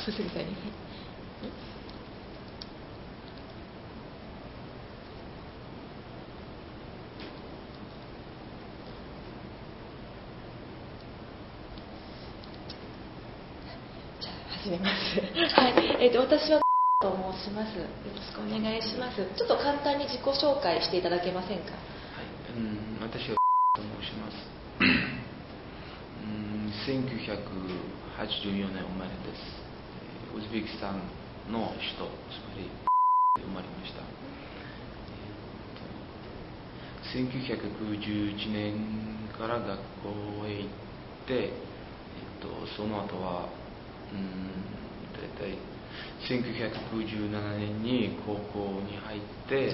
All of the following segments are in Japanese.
小杉さんに。じゃあ始めます。はい、私はと申します。よろしくお願いします。ちょっと簡単に自己紹介していただけませんか。 はい、私はと申します。1984年生まれです。ウズベキスタンの首都つまりで生まれました。1991年から学校へ行って、その後はだいたい1997年に高校に入って、 はい、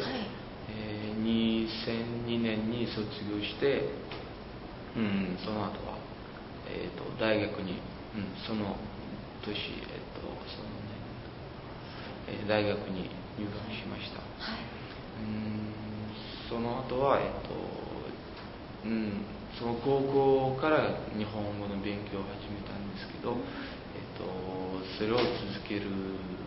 2002年に卒業して、その後は、大学に、その年、その年、大学に入学しました。 はい、 その後は、その高校から日本語の勉強を始めたんですけど、それを続ける、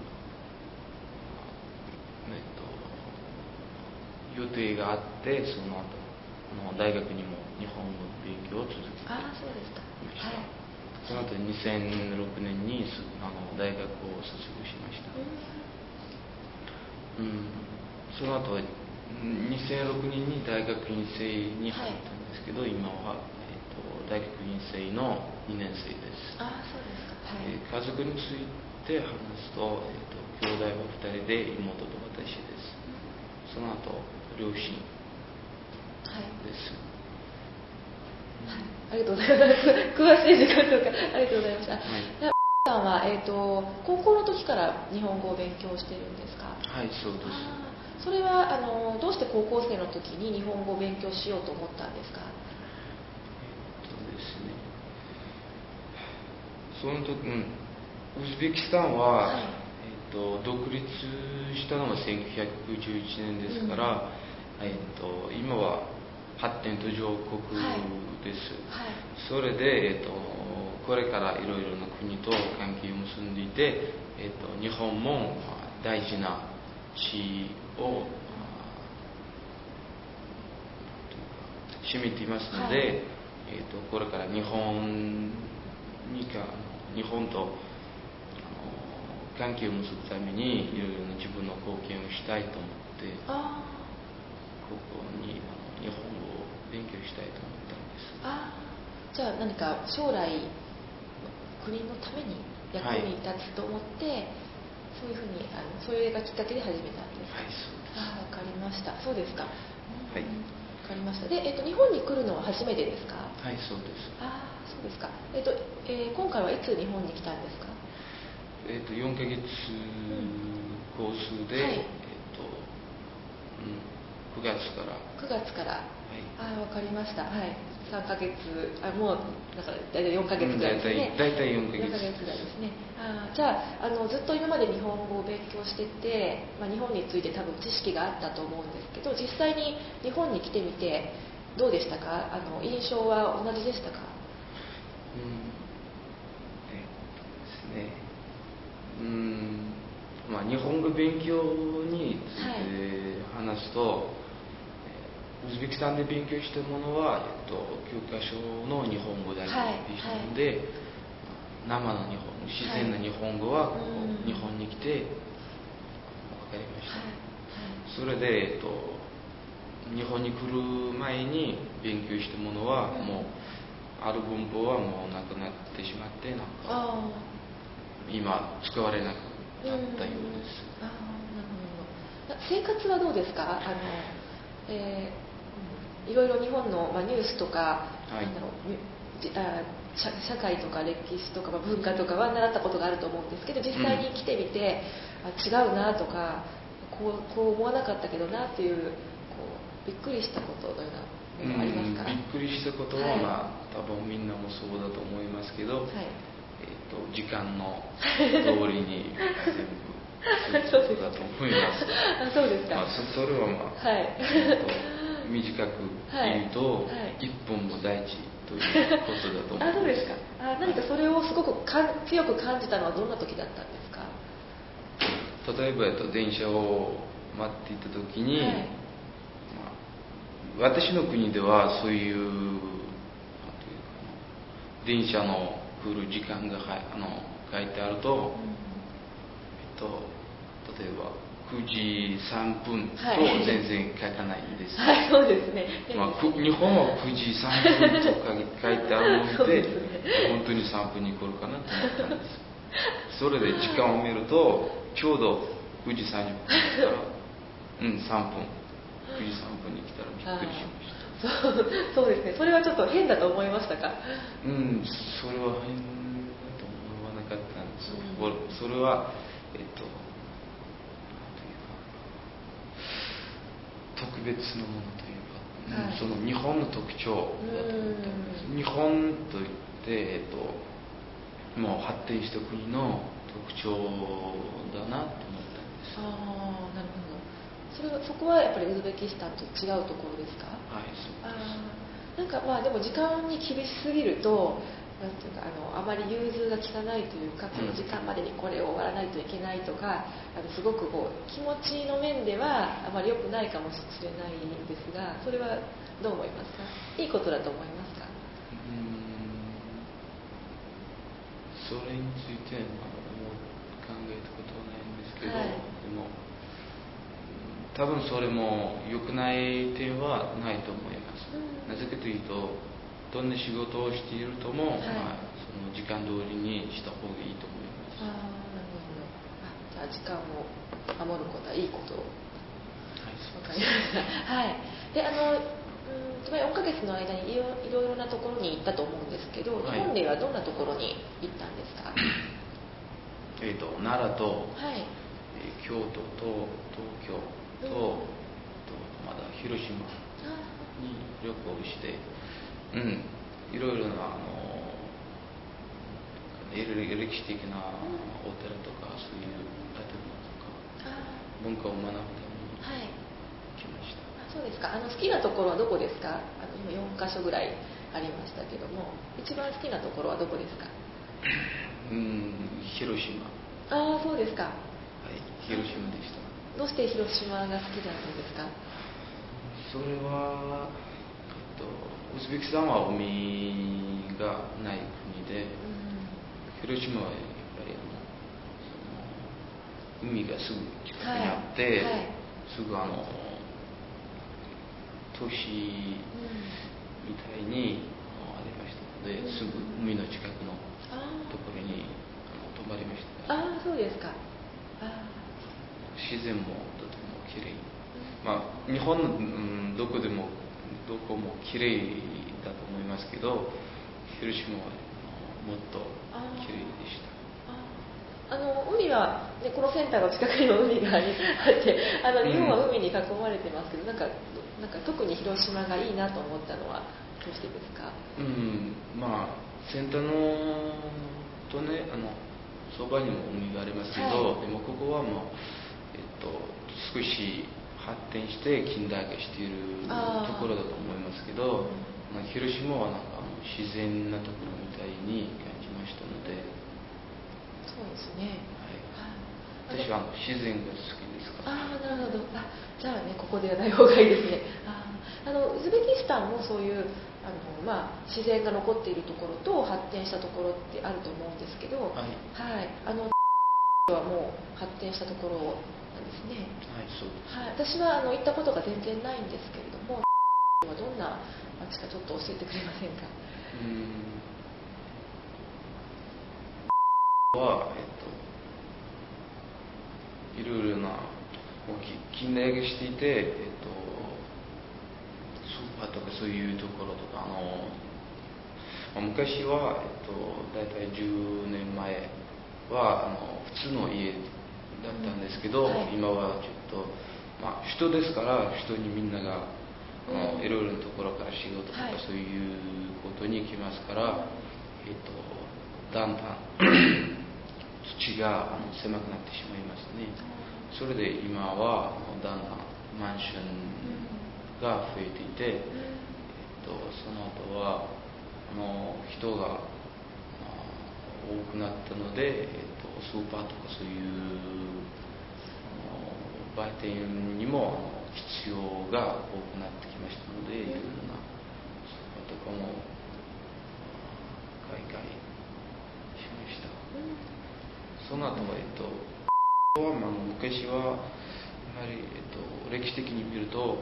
予定があって、その後大学にも日本語の勉強を続けていました。その後2006年に大学を卒業しました。その後は2006年に大学院生に入ったんですけど、今は、大学院生の2年生です。 そうですか。 家族について話すと、兄弟は2人で妹と私です。その後両親です。 ありがとうございます。詳しい時間とかありがとうございました。さんは、高校の時から日本語を勉強してるんですか。 はい、そうです。 それはどうして高校生の時に日本語を勉強しようと思ったんですか。 ですね、その時、ウズベキスタンは、独立したのが1991年ですから、今は発展途上国です。それで、これからいろいろな国と関係を結んでいて、日本も大事な地を占めていますので、これから日本と関係を結ぶためにいろいろな自分の貢献をしたいと思って、高校に日本語を勉強したいと思ったんです。 じゃあ何か将来国のために役に立つと思って、そういうふうにそれがきっかけで始めたんですか。 はい、そうです。 わかりました。そうですか。 はい。 わかりました。で、日本に来るのは初めてですか。 はい、そうです。 そうですか。今回はいつ日本に来たんですか。 4ヶ月コースで、9月から。 9月から。わかりました。はい。3ヶ月、もうだから大体4ヶ月ぐらいですね。 大体4ヶ月。 4ヶ月ぐらいですね。じゃあずっと今まで日本語を勉強してて、日本について多分知識があったと思うんですけど、実際に日本に来てみてどうでしたか。印象は同じでしたか。 ですね。日本語勉強について話すと、ウズベキスタンで勉強したものは、教科書の日本語だけでしたので、生の日本語、自然な日本語は日本に来て分かりました。それで、日本に来る前に勉強したものは、もうある文法はもうなくなってしまって、今使われなくなったようです。 なるほど。生活はどうですか。いろいろ日本の、ニュースとか、社会とか歴史とか、文化とかは習ったことがあると思うんですけど、実際に来てみて、違うなとかこう思わなかったけどなっていうびっくりしたことのようなものありますか。 びっくりしたことは、多分みんなもそうだと思いますけど、時間の通りに全部することだと思います。 そうですか。 それは短く言うと、1分も大事ということだと思います。 そうですか。何かそれをすごく強く感じたのはどんな時だったんですか？ 例えば、電車を待っていた時に、私の国ではそういう、なんていうかな、電車の来る時間が書いてあると、例えば9時3分と全然書かないんです。 そうですね。 日本は9時3分と書いてあるので、本当に3分に来るかなと思ったんです。それで時間を見ると、ちょうど9時30分に来たら、3分、9時3分に来たらびっくりしました。 そうですね。それはちょっと変だと思いましたか？ それは変だと思わなかったんです。それは、特別なものというか、その日本の特徴だと思ったんです。日本といって、もう発展した国の特徴だなと思ったんです。 なるほど。そこはやっぱりウズベキスタンと違うところですか？ はい、そうです。なんかでも時間に厳しすぎると、なんていうかあまり融通が利かないというか、この時間までにこれを終わらないといけないとか、すごく気持ちの面ではあまり良くないかもしれないんですが、それはどう思いますか？いいことだと思いますか？ それについては考えたことはないんですけど、でも多分それも良くない点はないと思います。なぜかというと、どんな仕事をしているとも、その時間通りにした方がいいと思います。 なるほど。じゃあ時間を守ることはいいことを。わかりました。はい。で、4ヶ月の間にいろいろなところに行ったと思うんですけど、日本ではどんなところに行ったんですか？ 奈良と、京都と東京と、まだ広島に旅行して、いろいろな歴史的なお寺とか、そういう建物とか文化を学ぶために来ました。 そうですか。好きなところはどこですか？今4カ所ぐらいありましたけども、一番好きなところはどこですか？ 広島。 そうですか。 広島でした。 どうして広島が好きだったんですか？ それは、ウズベキスタンは海がない国で、広島はやっぱり海がすぐ近くにあって、すぐ都市みたいにありましたので、すぐ海の近くのところに泊まりました。 そうですか。 自然もとてもきれい。日本の、どこもきれいだと思いますけど、広島はもっときれいでした。 海は、このセンターの近くにも海があって、日本は海に囲まれてますけど、なんか特に広島がいいなと思ったのはどうしてですか？ センターのとね、そばにも海がありますけど、でもここは少し発展して近代化しているところだと思いますけど、広島はなんか自然なところみたいに感じましたので。 そうですね。 私は自然が好きですから。 なるほど。じゃあね、ここではない方がいいですね。ウズベキスタンもそういう自然が残っているところと発展したところってあると思うんですけど、はもう発展したところなんですね。 そうです。 私は行ったことが全然ないんですけれども、どんな街かちょっと教えてくれませんか？ いろいろな近代化していて、スーパーとかそういうところとか、昔は、だいたい10年前は普通の家だったんですけど、今はちょっと、首都ですから、首都にみんながいろいろなところから仕事とかそういうことに行きますから、だんだん土が狭くなってしまいますね。それで今はだんだんマンションが増えていて、その後は人が多くなったので、スーパーとかそういう売店にも必要が多くなってきましたので、いろいろなスーパーとかも開会しました。その後昔はやはり、歴史的に見ると、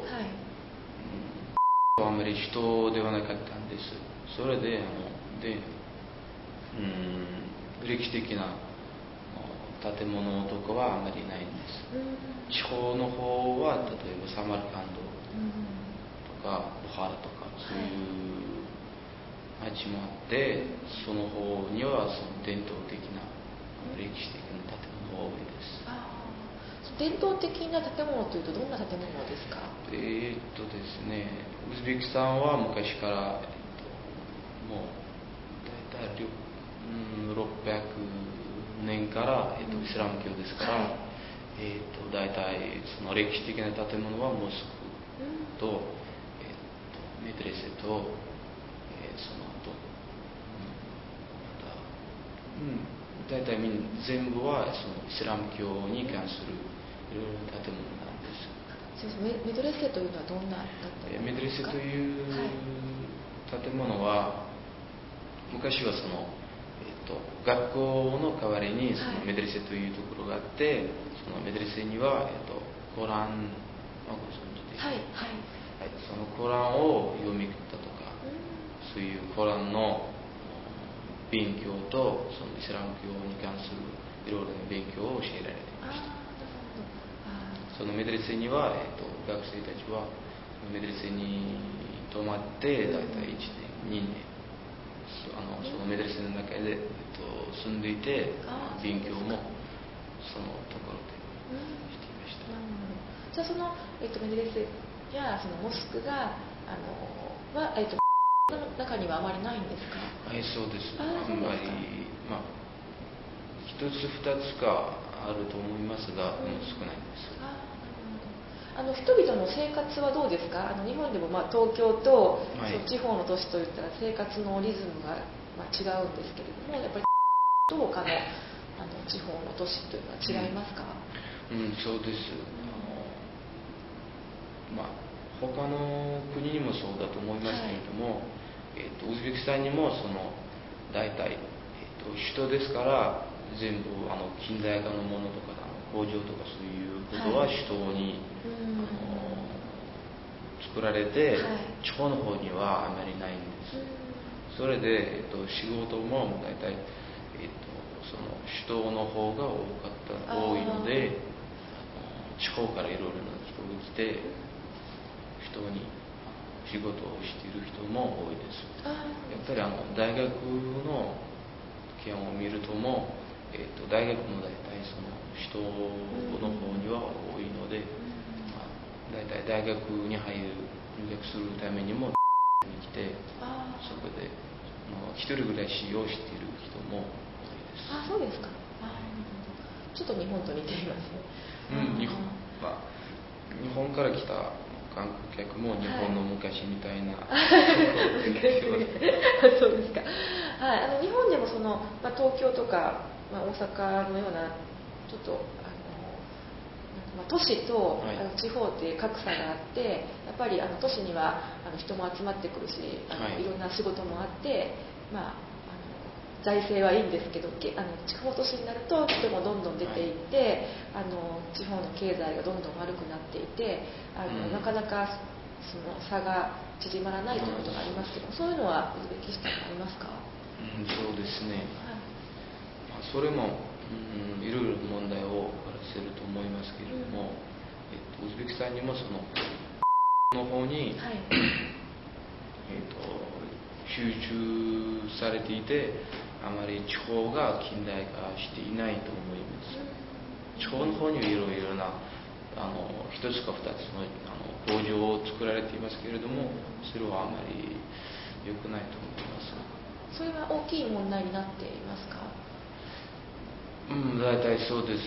あんまり人ではなかったんです。それで歴史的な建物とかはあまりないんです。地方の方は例えばサマルカンドとかブハラとかそういう町もあって、その方にはその伝統的な歴史的な建物が多いです。 伝統的な建物というとどんな建物ですか？ ですね、ウズベキスタンは昔から、もう大体600年から、イスラム教ですから、大体その歴史的な建物はモスクと、メドレセと、その後、また、大体全部はそのイスラム教に関するいろいろな建物なんです。 メドレセというのはどんな建物ですか？ メドレセという建物は、昔はその、学校の代わりにそのメドレセというところがあって、そのメドレセには、コラン、ご存知ですか？そのコランを読みたとか、そういうコランの勉強とそのイスラム教に関するいろいろな勉強を教えられていました。そのメドレセには、学生たちはメドレセに泊まって大体1年2年そのメドレセの中で、住んでいて勉強もそのところでしていました。 じゃあその、メドレセやそのモスクがの中にはあまりないんですか？ そうです。あんまり一つ二つかあると思いますが、少ないです。 人々の生活はどうですか？日本でも東京と、地方の都市といったら生活のリズムが、違うんですけれども、やっぱりどうかの、地方の都市というのは違いますか？ そうです。他の国にもそうだと思いますけれども、ウズベキスタンにもその大体、首都ですから全部近代化のものとか工場とかそういうことは首都に、作られて、地方の方にはあまりないんです。それで、仕事も大体、その首都の方が多いので、地方からいろいろな人が来て人に仕事をしている人も多いです。やっぱり大学の件を見るとも、大学も大体その首都の方には多いので、大体大学に入学するためにもに来て、そこで一人暮らしをしている人も多いです。 そうですか。ちょっと日本と似ていますね。 日本から来た観光客も日本の昔みたいな、 そうですか。日本でもその、東京とか、大阪のようなちょっと都市と地方っていう格差があって、やっぱり都市には人も集まってくるし、いろんな仕事もあって、財政はいいんですけど、地方都市になると人もどんどん出ていって、地方の経済がどんどん悪くなっていて、なかなかその差が縮まらないということがありますけど、そういうのはウズベキスタンにありますか？ そうですね。それも、いろいろ問題を起こらせると思いますけれども、ウズベキスタンにもその方に、集中されていて、あまり地方が近代化していないと思います。地方の方にはいろいろな一つか二つの工場を作られていますけれども、それはあまり良くないと思います。 それは大きい問題になっていますか？ 大体そうです。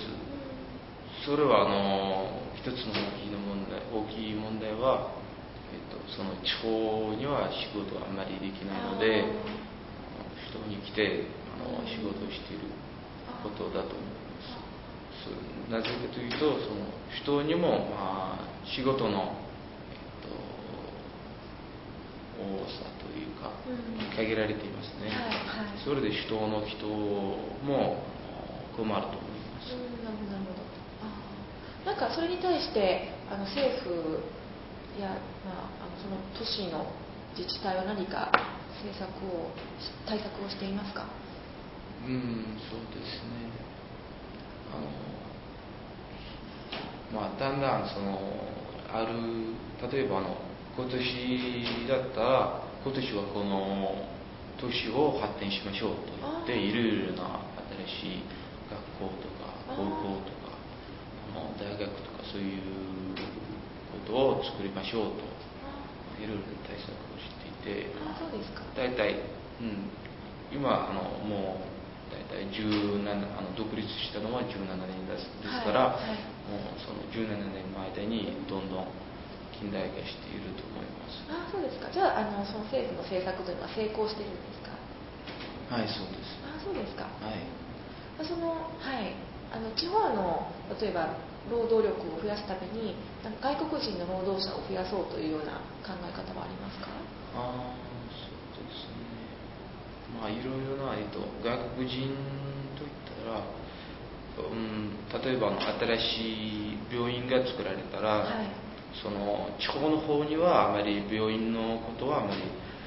それは一つの大きい問題は、そその地方には仕事はあまりできないので、人に来て仕事をしていることだと思います。なぜかというと、その人にも、仕事の、多さというか、限られていますね。それで人も困ると思います。 なるほど。なんかそれに対して政府や、その都市の自治体は何か対策をしていますか？ そうですね。だんだん例えば今年だったら、今年はこの都市を発展しましょうと言って、いろいろな新しい学校とか高校とか大学とかそういうことを作りましょうといろいろ対策をしていて、 そうですか。 大体、今もう大体独立したのは17年ですから、もうその17年の間にどんどん近代化していると思います。 そうですか。じゃあその政府の政策というのは成功しているんですか？ はい、そうです。 そうですか。 はい。 地方の例えば労働力を増やすために外国人の労働者を増やそうというような考え方はありますか？ そうですね。いろいろな、外国人といったら、例えば新しい病院が作られたら、その地方の方にはあまり病院のことはあまり、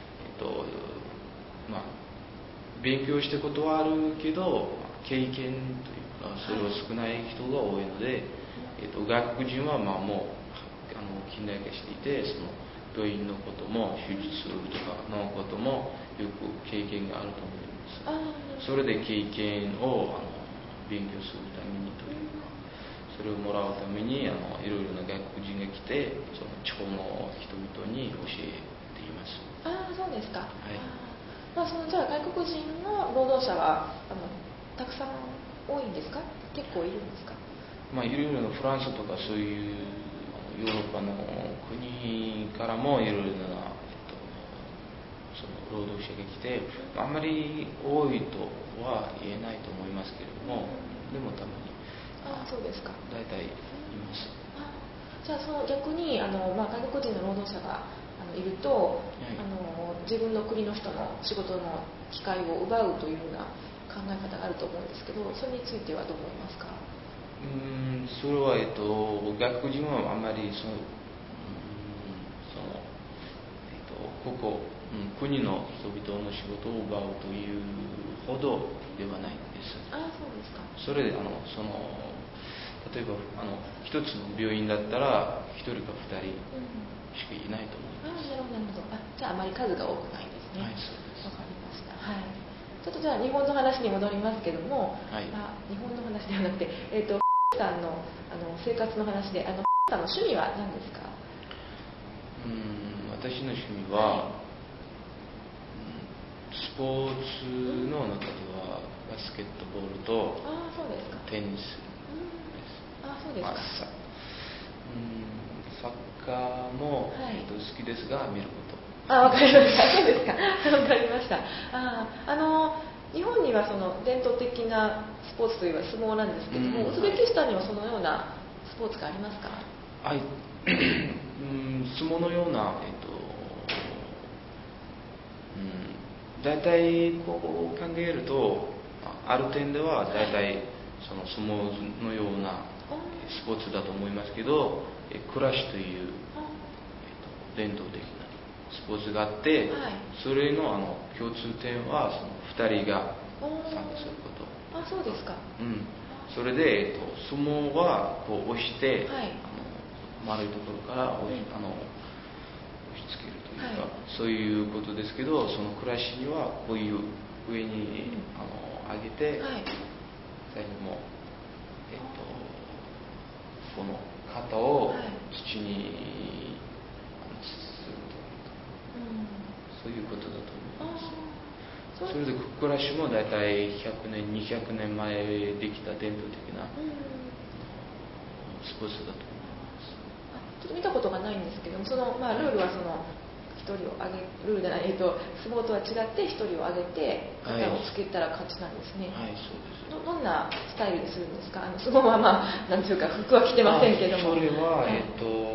勉強したことはあるけど経験というかそれは少ない人が多いので、外国人はもう近代化していて、その病院のことも手術とかのこともよく経験があると思います。それで経験を勉強するためにというか、それをもらうためにいろいろな外国人が来て、その地方の人々に教えています。 そうですか。 はい。 じゃあ外国人の労働者はたくさん多いんですか？結構いるんですか？ いろいろなフランスとかそういうヨーロッパの国からもいろいろな、その労働者が来て、あんまり多いとは言えないと思いますけれども、でもたまにそうですか。 大体います。 じゃあ逆に外国人の労働者がいると、自分の国の人の仕事の機会を奪うというような考え方があると思うんですけど、それについてはどう思いますか？ それは、外国人はあまり国の人々の仕事を奪うというほどではないんです。 そうですか。 それで例えば一つの病院だったら1人か2人しかいないと思います。 なるほど。じゃああまり数が多くないですね。 はい、そうです。 わかりました。ちょっとじゃあ日本の話に戻りますけども、日本の話ではなくて、さんの生活の話で、さんの趣味は何ですか？ 私の趣味は、スポーツの中ではバスケットボールとテニスです。 そうですか。 サッカーも、好きですが見ること。 わかりました。そうですか。わかりました。日本にはその伝統的なスポーツといえば相撲なんですけども、ウズベキスタンにはそのようなスポーツがありますか？ はい。相撲のような、大体こう考えるとある点では大体その相撲のようなスポーツだと思いますけど、クラッシュという、伝統的なスポーツがあって、それの共通点はその2人が参加すること。 そうですか。 それで、相撲はこう押して、丸いところから押し付けるというか、そういうことですけど、そのクラッシュにはこういう上に上げて、最後もこの肩を土にするというか、そういうことだと思います。それでクラッシュも大体100年200年前できた伝統的なスポーツだと思います。 ちょっと見たことがないんですけども、ルールは 1人を上げルールじゃない、相撲とは違って1人を上げて肩をつけたら勝ちなんですね。 はい、そうです。 どんなスタイルでするんですか？相撲はなんていうか服は着てませんけども。 それは、 はい、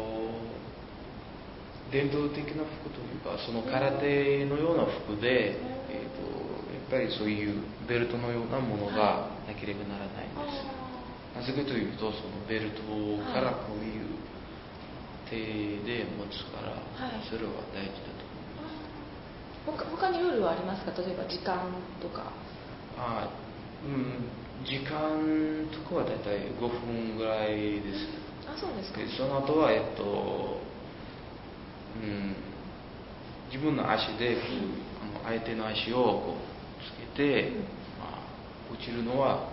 伝統的な服というか、その空手のような服で、やっぱりそういうベルトのようなものがなければならないんです。なぜかというと、そのベルトからこういう手で持つから、それは大事だと思います。 他にルールはありますか？例えば時間とか。 時間とかはだいたい5分ぐらいです。 そうですか。 その後は、自分の足で相手の足をこうつけて、落ちるのは、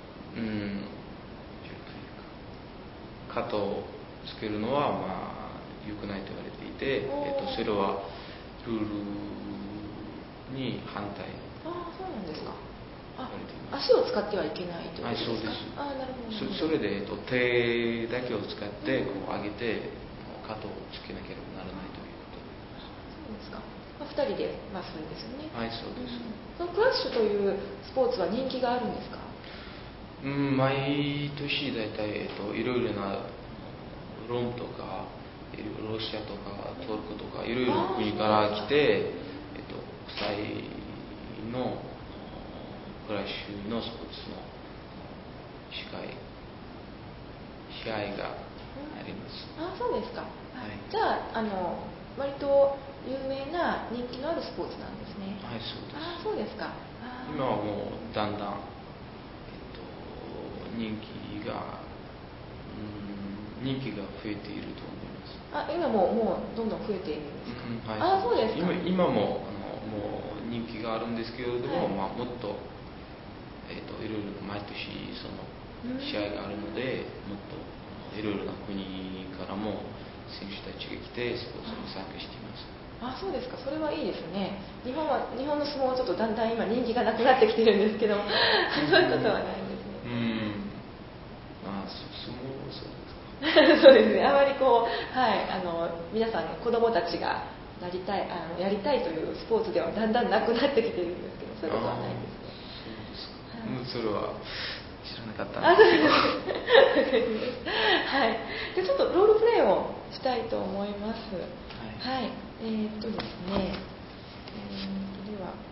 肩をつけるのは良くないと言われていて、それはルールに反対。 そうなんですか。足を使ってはいけないということですか？ そうです。 なるほど。 それで、手だけを使ってこう上げて肩をつけなければならないということです。そうですか。2人で、それですよね。 はい、そうです。 そのクラッシュというスポーツは人気があるんですか？ 毎年だいたい、いろいろなロンとかロシアとかトルコとかいろいろな国から来て、国際のクラッシュのスポーツの試合があります。 そうですか。じゃあ、割と有名な人気のあるスポーツなんですね。 はい、そうです。 そうですか。 今はもうだんだん、人気が増えていると思います。 今もうどんどん増えているんですか？ はい、 そうですか。 今ももう人気があるんですけれども、もっと、いろいろ毎年その試合があるので、もっといろいろな国からも選手たちが来てスポーツに参加しています。 そうですか。それはいいですね。日本の相撲はちょっとだんだん今人気がなくなってきてるんですけどそういうことはないんですね。 相撲はそうですか。そうですね。あまり皆さん子供たちがやりたいというスポーツではだんだんなくなってきてるんですけど、そういうことはないんですね。 そうですか。それは知らなかったんですけど。 はい。で、ちょっとロールプレイをしたいと思います。はい。ですね。では、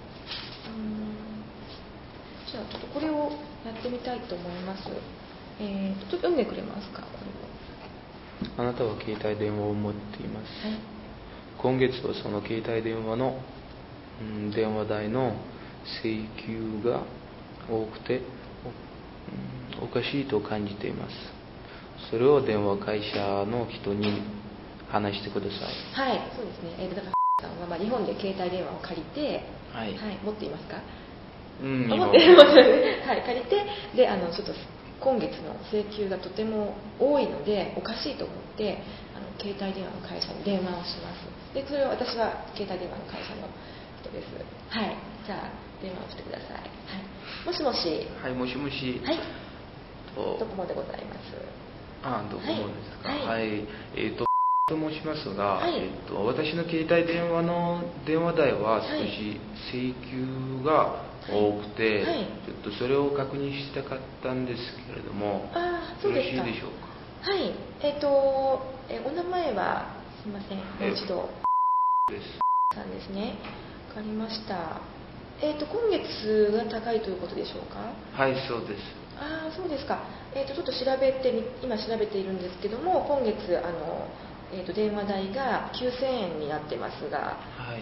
じゃあちょっとこれをやってみたいと思います。ちょっと読んでくれますか、これを。 あなたは携帯電話を持っています。今月はその携帯電話の、電話代の請求が多くておかしいと感じています。それを電話会社の人に話してください。 はい、そうですね。だからさんは日本で携帯電話を借りて、持っていますか？持って借りて、でちょっと今月の請求がとても多いのでおかしいと思って携帯電話の会社に電話をします。でそれを私は携帯電話の会社の人です。はい、じゃあ電話をしてください。もしもし。 はい、もしもし。 はい。ドコモでございます。 ドコモですか。はい。と申しますが、私の携帯電話の電話代は少し請求が多くて、ちょっとそれを確認したかったんですけれども、よろしいでしょうか。 はい。お名前はすみません。もう一度。さんですね。わかりました。今月が高いということでしょうか。 はい、そうです。 そうですか。ちょっと今調べているんですけども、今月電話代が9000円になってますが、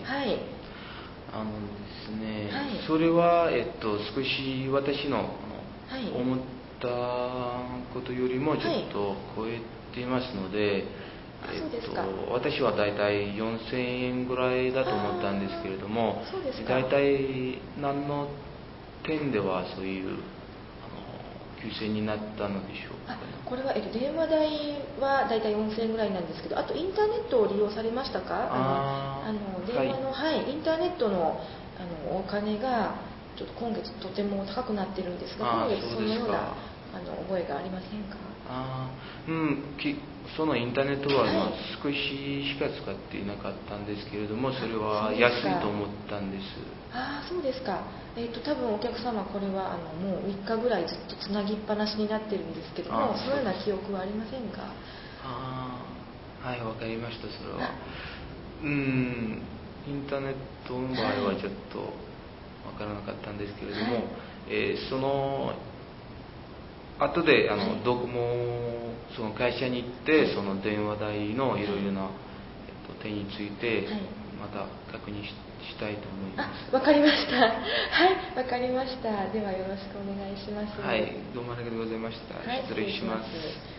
ですね、それは、少し私の思ったことよりもちょっと超えていますので、私はだいたい4000円ぐらいだと思ったんですけれども、だいたい何の点ではそういう9000円になったのでしょうか。 これは、電話代はだいたい4000円ぐらいなんですけど、あとインターネットを利用されましたか？電話の、インターネットのお金がちょっと今月とても高くなってるんですが、今月そのような覚えがありませんか？ そのインターネットははい少ししか使っていなかったんですけれども、それは安いと思ったんです。 ああ、そうですか。多分お客様これはもう3日ぐらいずっとつなぎっぱなしになってるんですけども、そのような記憶はありませんか？ はい、わかりました。それはインターネットの場合はちょっとわからなかったんですけれども、その後でドコモその会社に行って、その電話代のいろいろな、点についてまた確認したいと思います。 わかりました。はい、わかりました。ではよろしくお願いします。 はい、どうもありがとうございました。失礼します。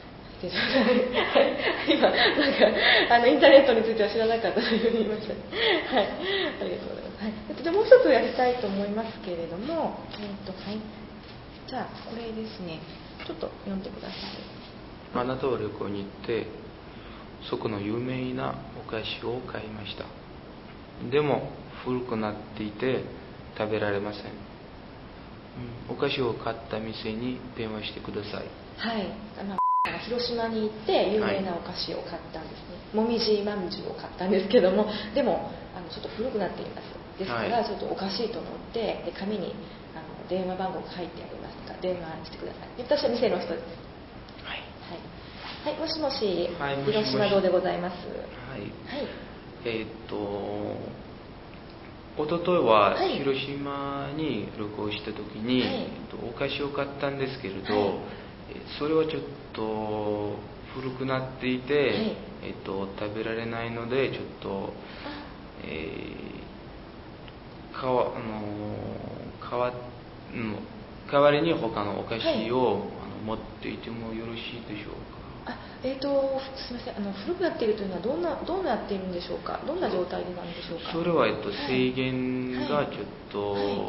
今なんかインターネットについては知らなかったというふうに言いました。はい、ありがとうございます。はい、じゃあもう一つやりたいと思いますけれども、はい、じゃあこれですね。ちょっと読んでください。 あなたは旅行に行ってそこの有名なお菓子を買いました。でも古くなっていて食べられません。お菓子を買った店に電話してください。 はい、広島に行って有名なお菓子を買ったんですね。もみじまんじゅうを買ったんですけども、でもちょっと古くなっています。ですから、ちょっとおかしいと思ってで紙に電話番号が書いてありますから電話してください。私は店の人です。はい、もしもし、 はい、 広島堂でございます。 はい、 はい、 おとといは広島に旅行した時に、お菓子を買ったんですけれど、それはちょっと古くなっていて、食べられないのでちょっと、代わりに他のお菓子を、持っていてもよろしいでしょうか？ すみません、古くなっているというのはどうなっているんでしょうか？どんな状態でなんでしょうか？ それは、制限がちょっと、もうなんていう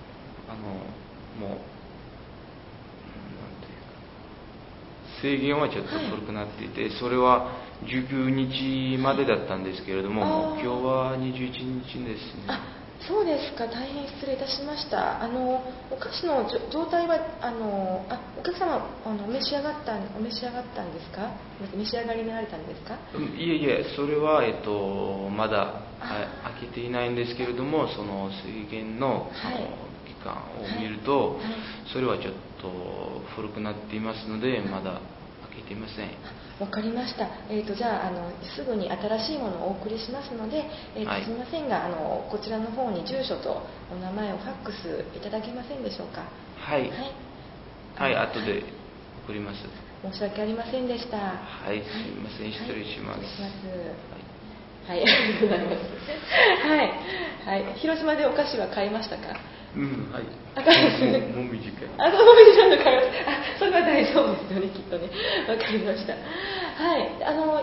か、制限はちょっと古くなっていて、それは19日までだったんですけれども、もう今日は21日ですね。 そうですか。大変失礼いたしました。お菓子の状態はお客様お召し上がったんですか？召し上がりになられたんですか？ いえ、それはまだ開けていないんですけれども、その制限の期間を見ると、それはちょっと古くなっていますのでまだ開けていません。 わかりました。じゃあすぐに新しいものをお送りしますので、すみませんがこちらの方に住所とお名前をファックスいただけませんでしょうか？はい、 後で送ります。 申し訳ありませんでした。 はい、すみません、失礼します。 はい、ありがとうございます。はい、広島でお菓子は買いましたか？ はい。もみじか。 もみじちゃんと買いました。それは大丈夫ですよね、きっとね。わかりました。はい、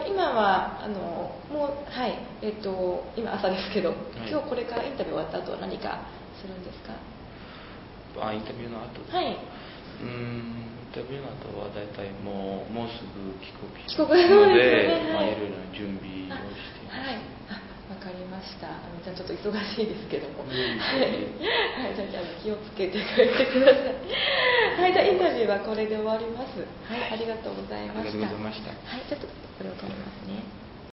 今はもう今朝ですけど、今日これからインタビュー終わった後は何かするんですか？ インタビューの後。 はい。 インタビューの後はだいたいもうすぐ帰国するので、いろいろな準備をしています。 はい。わかりました。じゃあちょっと忙しいですけども、じゃあ気をつけて帰ってください。はい、じゃあインタビューはこれで終わります。はい、ありがとうございました。 ありがとうございました。 はい、ちょっとこれを止めますね。